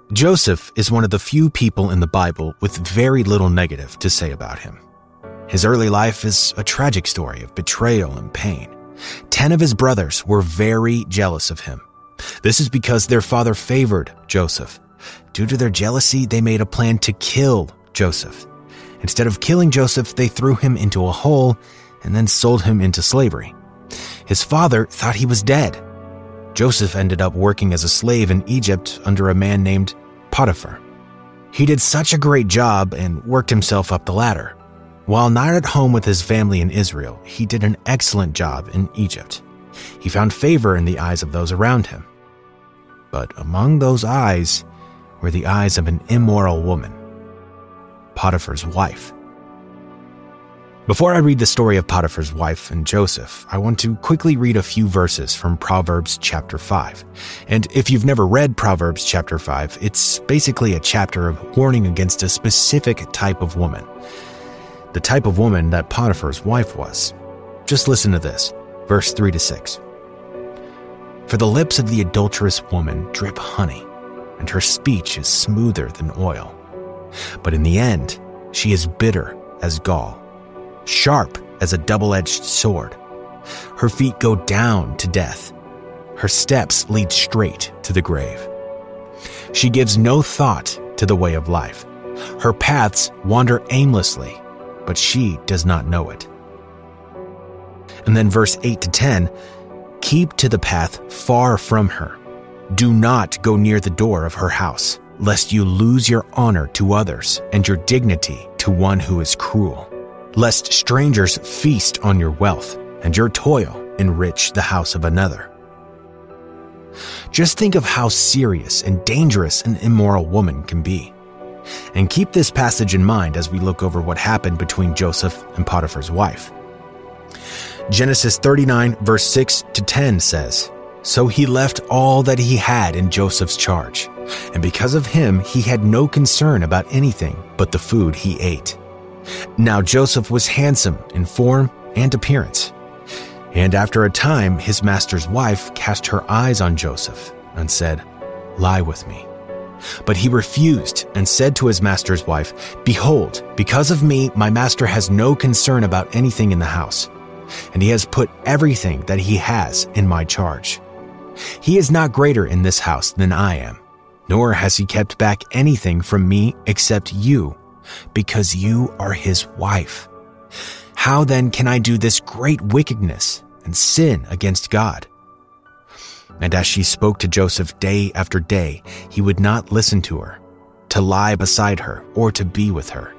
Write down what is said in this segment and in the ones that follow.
Joseph is one of the few people in the Bible with very little negative to say about him. His early life is a tragic story of betrayal and pain. 10 of his brothers were very jealous of him. This is because their father favored Joseph. Due to their jealousy, they made a plan to kill Joseph. Instead of killing Joseph, they threw him into a hole and then sold him into slavery. His father thought he was dead. Joseph ended up working as a slave in Egypt under a man named Potiphar. He did such a great job and worked himself up the ladder. While not at home with his family in Israel, he did an excellent job in Egypt. He found favor in the eyes of those around him. But among those eyes were the eyes of an immoral woman, Potiphar's wife. Before I read the story of Potiphar's wife and Joseph, I want to quickly read a few verses from Proverbs chapter 5. And if you've never read Proverbs chapter 5, it's basically a chapter of warning against a specific type of woman. The type of woman that Potiphar's wife was. Just listen to this, verse 3-6. For the lips of the adulterous woman drip honey, and her speech is smoother than oil. But in the end, she is bitter as gall, sharp as a double-edged sword. Her feet go down to death. Her steps lead straight to the grave. She gives no thought to the way of life. Her paths wander aimlessly, but she does not know it. And then verse 8-10, keep to the path far from her. Do not go near the door of her house, lest you lose your honor to others and your dignity to one who is cruel. Lest strangers feast on your wealth and your toil enrich the house of another. Just think of how serious and dangerous an immoral woman can be. And keep this passage in mind as we look over what happened between Joseph and Potiphar's wife. Genesis 39, verse 6-10 says, so he left all that he had in Joseph's charge, and because of him he had no concern about anything but the food he ate. Now Joseph was handsome in form and appearance. And after a time his master's wife cast her eyes on Joseph and said, lie with me. But he refused and said to his master's wife, behold, because of me my master has no concern about anything in the house, and he has put everything that he has in my charge. He is not greater in this house than I am, nor has he kept back anything from me except you, because you are his wife. How then can I do this great wickedness and sin against God? And as she spoke to Joseph day after day, he would not listen to her, to lie beside her, or to be with her.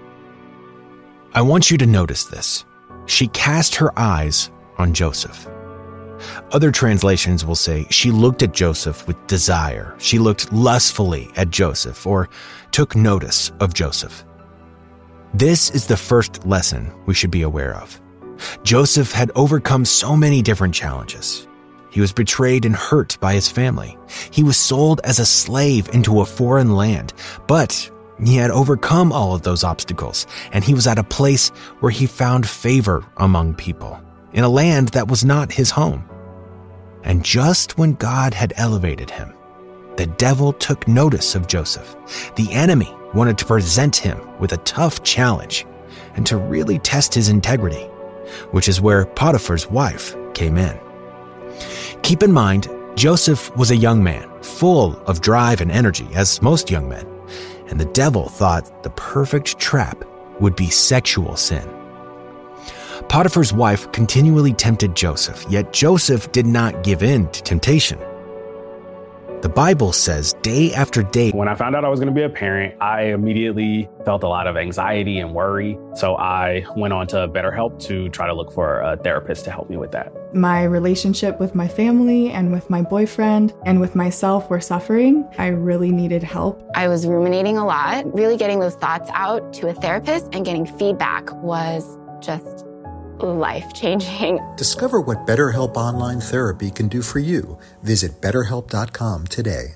I want you to notice this. She cast her eyes on Joseph. Other translations will say she looked at Joseph with desire. She looked lustfully at Joseph, or took notice of Joseph. This is the first lesson we should be aware of. Joseph had overcome so many different challenges. He was betrayed and hurt by his family. He was sold as a slave into a foreign land, but he had overcome all of those obstacles, and he was at a place where he found favor among people, in a land that was not his home. And just when God had elevated him, the devil took notice of Joseph. The enemy wanted to present him with a tough challenge and to really test his integrity, which is where Potiphar's wife came in. Keep in mind, Joseph was a young man, full of drive and energy, as most young men, and the devil thought the perfect trap would be sexual sin. Potiphar's wife continually tempted Joseph, yet Joseph did not give in to temptation. The Bible says day after day. When I found out I was going to be a parent, I immediately felt a lot of anxiety and worry. So I went on to BetterHelp to try to look for a therapist to help me with that. My relationship with my family and with my boyfriend and with myself were suffering. I really needed help. I was ruminating a lot. Really getting those thoughts out to a therapist and getting feedback was just life-changing. Discover what BetterHelp Online Therapy can do for you. Visit BetterHelp.com today.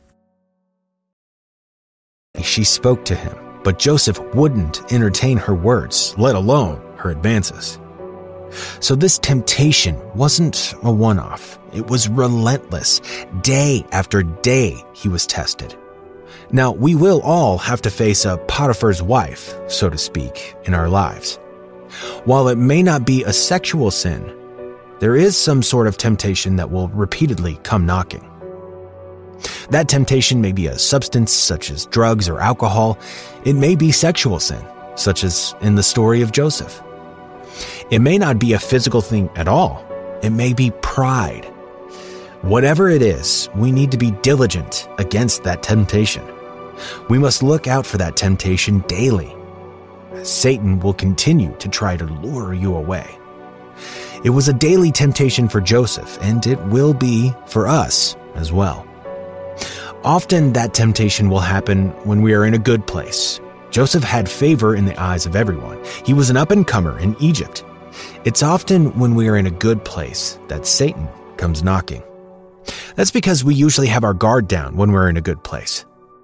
She spoke to him, but Joseph wouldn't entertain her words, let alone her advances. So this temptation wasn't a one-off. It was relentless. Day after day, he was tested. Now, we will all have to face a Potiphar's wife, so to speak, in our lives. While it may not be a sexual sin, there is some sort of temptation that will repeatedly come knocking. That temptation may be a substance such as drugs or alcohol. It may be sexual sin, such as in the story of Joseph. It may not be a physical thing at all. It may be pride. Whatever it is, we need to be diligent against that temptation. We must look out for that temptation daily. Satan will continue to try to lure you away. It was a daily temptation for Joseph, and it will be for us as well. Often that temptation will happen when we are in a good place. Joseph had favor in the eyes of everyone. He was an up-and-comer in Egypt. It's often when we are in a good place that Satan comes knocking. That's because we usually have our guard down when we're in a good place.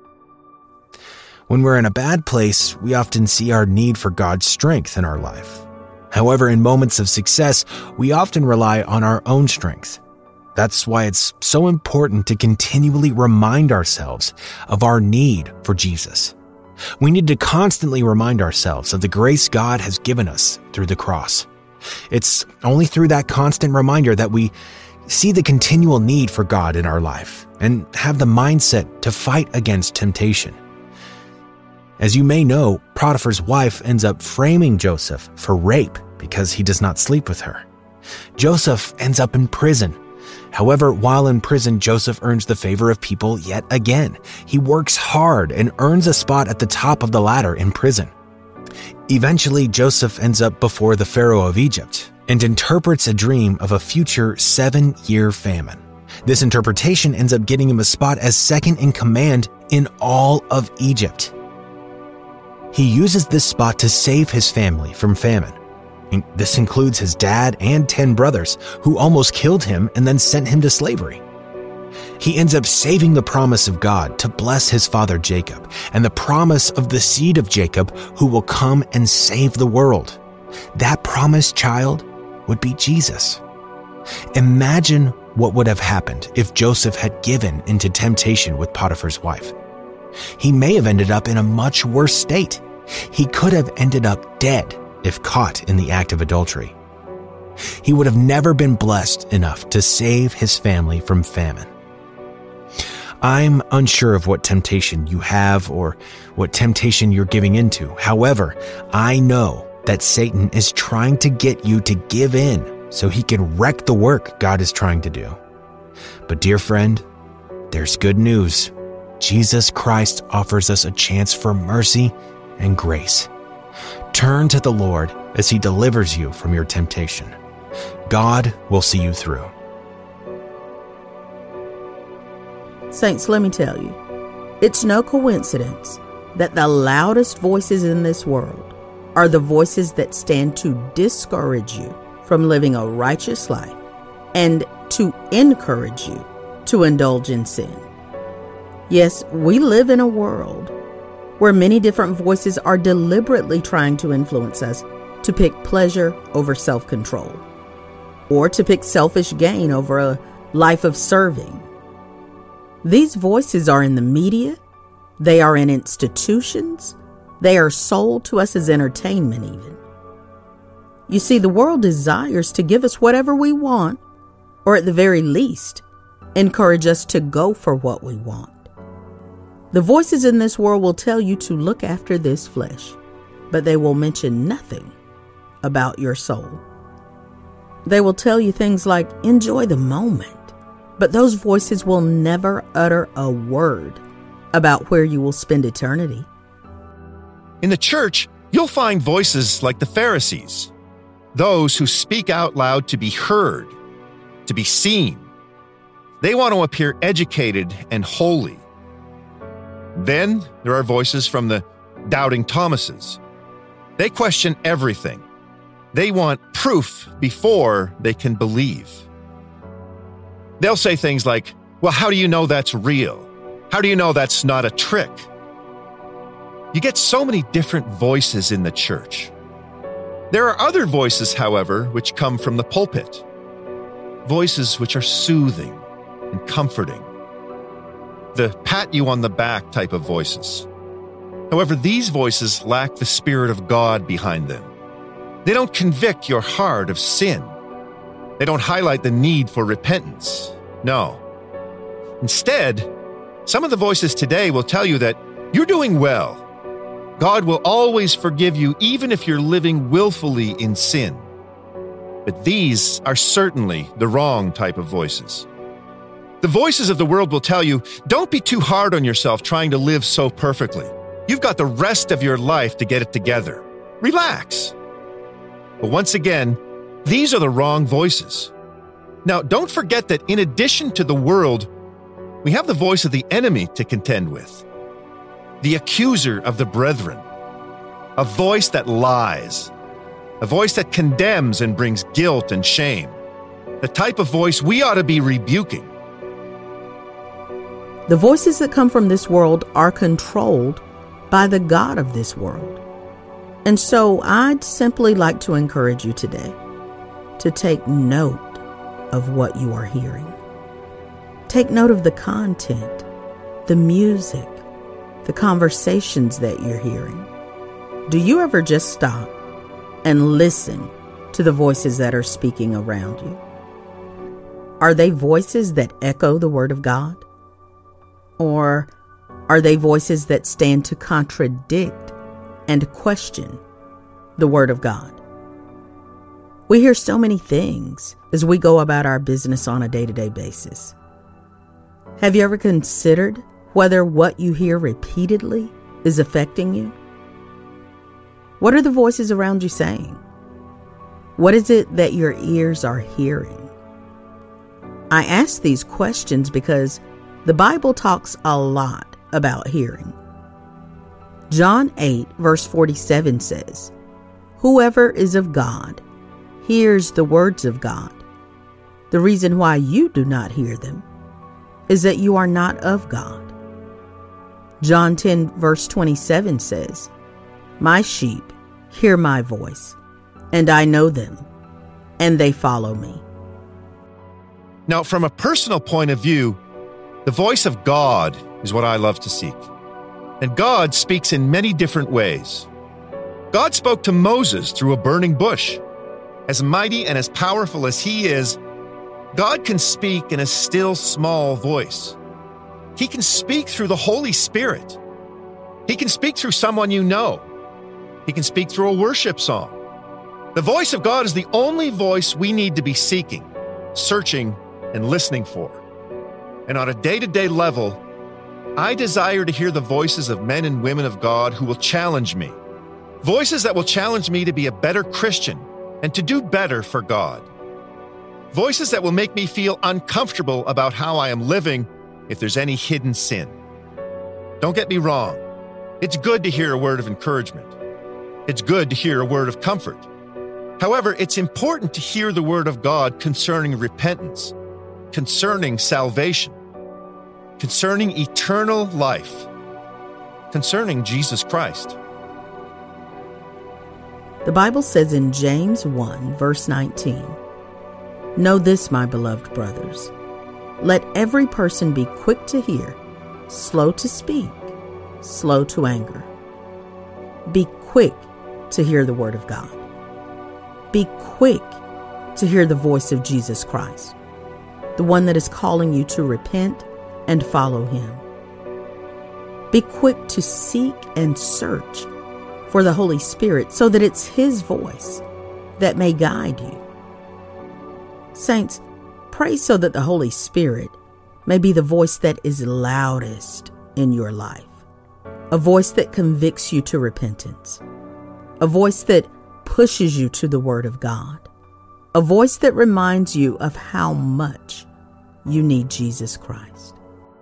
When we're in a bad place, we often see our need for God's strength in our life. However, in moments of success, we often rely on our own strength. That's why it's so important to continually remind ourselves of our need for Jesus. We need to constantly remind ourselves of the grace God has given us through the cross. It's only through that constant reminder that we see the continual need for God in our life and have the mindset to fight against temptation. As you may know, Potiphar's wife ends up framing Joseph for rape because he does not sleep with her. Joseph ends up in prison. However, while in prison, Joseph earns the favor of people yet again. He works hard and earns a spot at the top of the ladder in prison. Eventually, Joseph ends up before the Pharaoh of Egypt and interprets a dream of a future 7-year famine. This interpretation ends up getting him a spot as second in command in all of Egypt. He uses this spot to save his family from famine. This includes his dad and 10 brothers who almost killed him and then sent him to slavery. He ends up saving the promise of God to bless his father Jacob and the promise of the seed of Jacob who will come and save the world. That promised child would be Jesus. Imagine what would have happened if Joseph had given into temptation with Potiphar's wife. He may have ended up in a much worse state. He could have ended up dead if caught in the act of adultery. He would have never been blessed enough to save his family from famine. I'm unsure of what temptation you have or what temptation you're giving into. However, I know that Satan is trying to get you to give in so he can wreck the work God is trying to do. But dear friend, there's good news. Jesus Christ offers us a chance for mercy and grace. Turn to the Lord as he delivers you from your temptation. God will see you through. Saints, let me tell you, it's no coincidence that the loudest voices in this world are the voices that stand to discourage you from living a righteous life and to encourage you to indulge in sin. Yes, we live in a world where many different voices are deliberately trying to influence us to pick pleasure over self-control, or to pick selfish gain over a life of serving. These voices are in the media, they are in institutions, they are sold to us as entertainment even. You see, the world desires to give us whatever we want, or at the very least, encourage us to go for what we want. The voices in this world will tell you to look after this flesh, but they will mention nothing about your soul. They will tell you things like, enjoy the moment, but those voices will never utter a word about where you will spend eternity. In the church, you'll find voices like the Pharisees, those who speak out loud to be heard, to be seen. They want to appear educated and holy. Then there are voices from the doubting Thomases. They question everything. They want proof before they can believe. They'll say things like, well, how do you know that's real? How do you know that's not a trick? You get so many different voices in the church. There are other voices, however, which come from the pulpit. Voices which are soothing and comforting. the pat you on the back type of voices. However, these voices lack the Spirit of God behind them. They don't convict your heart of sin. They don't highlight the need for repentance. No. Instead, some of the voices today will tell you that you're doing well. God will always forgive you even if you're living willfully in sin. But these are certainly the wrong type of voices. The voices of the world will tell you, don't be too hard on yourself trying to live so perfectly. You've got the rest of your life to get it together. Relax. But once again, these are the wrong voices. Now, don't forget that in addition to the world, we have the voice of the enemy to contend with. The accuser of the brethren. A voice that lies. A voice that condemns and brings guilt and shame. The type of voice we ought to be rebuking. The voices that come from this world are controlled by the God of this world. And so I'd simply like to encourage you today to take note of what you are hearing. Take note of the content, the music, the conversations that you're hearing. Do you ever just stop and listen to the voices that are speaking around you? Are they voices that echo the Word of God? Or are they voices that stand to contradict and question the Word of God? We hear so many things as we go about our business on a day-to-day basis. Have you ever considered whether what you hear repeatedly is affecting you? What are the voices around you saying? What is it that your ears are hearing? I ask these questions because the Bible talks a lot about hearing. John 8, verse 47 says, "Whoever is of God hears the words of God. The reason why you do not hear them is that you are not of God." John 10, verse 27 says, "My sheep hear my voice, and I know them, and they follow me." Now, from a personal point of view, the voice of God is what I love to seek. And God speaks in many different ways. God spoke to Moses through a burning bush. As mighty and as powerful as he is, God can speak in a still, small voice. He can speak through the Holy Spirit. He can speak through someone you know. He can speak through a worship song. The voice of God is the only voice we need to be seeking, searching, and listening for. And on a day-to-day level, I desire to hear the voices of men and women of God who will challenge me. Voices that will challenge me to be a better Christian and to do better for God. Voices that will make me feel uncomfortable about how I am living if there's any hidden sin. Don't get me wrong. It's good to hear a word of encouragement. It's good to hear a word of comfort. However, it's important to hear the word of God concerning repentance, concerning salvation, concerning eternal life, concerning Jesus Christ. The Bible says in James 1, verse 19, "Know this, my beloved brothers, let every person be quick to hear, slow to speak, slow to anger." Be quick to hear the word of God. Be quick to hear the voice of Jesus Christ, the one that is calling you to repent and follow him. Be quick to seek and search for the Holy Spirit so that it's his voice that may guide you. Saints, pray so that the Holy Spirit may be the voice that is loudest in your life, a voice that convicts you to repentance, a voice that pushes you to the Word of God, a voice that reminds you of how much you need Jesus Christ.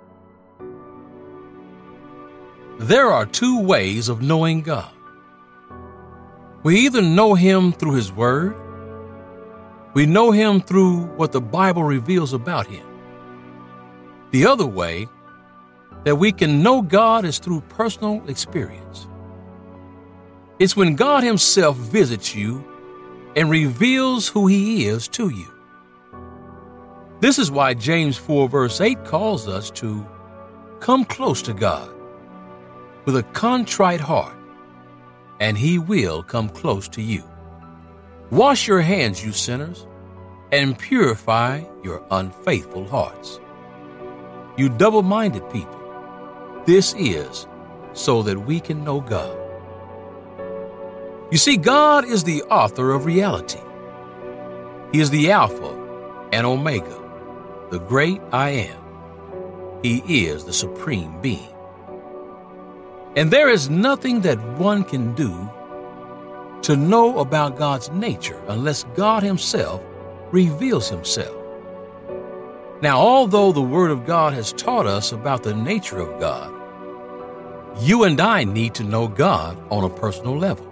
There are two ways of knowing God. We either know him through his word, we know him through what the Bible reveals about him. The other way that we can know God is through personal experience. It's when God himself visits you and reveals who he is to you. This is why James 4 verse 8 calls us to Come close to God with a contrite heart, and He will come close to you. Wash your hands, you sinners, and purify your unfaithful hearts. You double-minded people, this is so that we can know God. You see, God is the author of reality. He is the Alpha and Omega, the great I am. He is the supreme being. And there is nothing that one can do to know about God's nature unless God Himself reveals Himself. Now, although the Word of God has taught us about the nature of God, you and I need to know God on a personal level.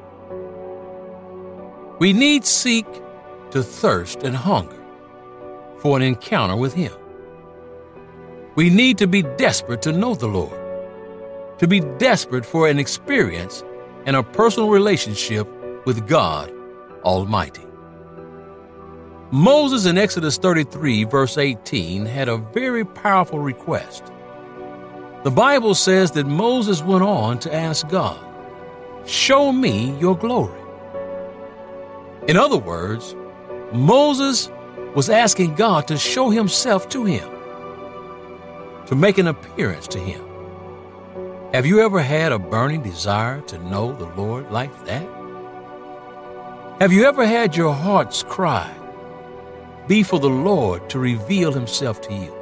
We need seek to thirst and hunger for an encounter with Him. We need to be desperate to know the Lord, to be desperate for an experience and a personal relationship with God Almighty. Moses in Exodus 33, verse 18, had a very powerful request. The Bible says that Moses went on to ask God, "Show me your glory." In other words, Moses was asking God to show Himself to him, to make an appearance to him. Have you ever had a burning desire to know the Lord like that? Have you ever had your heart's cry be for the Lord to reveal Himself to you?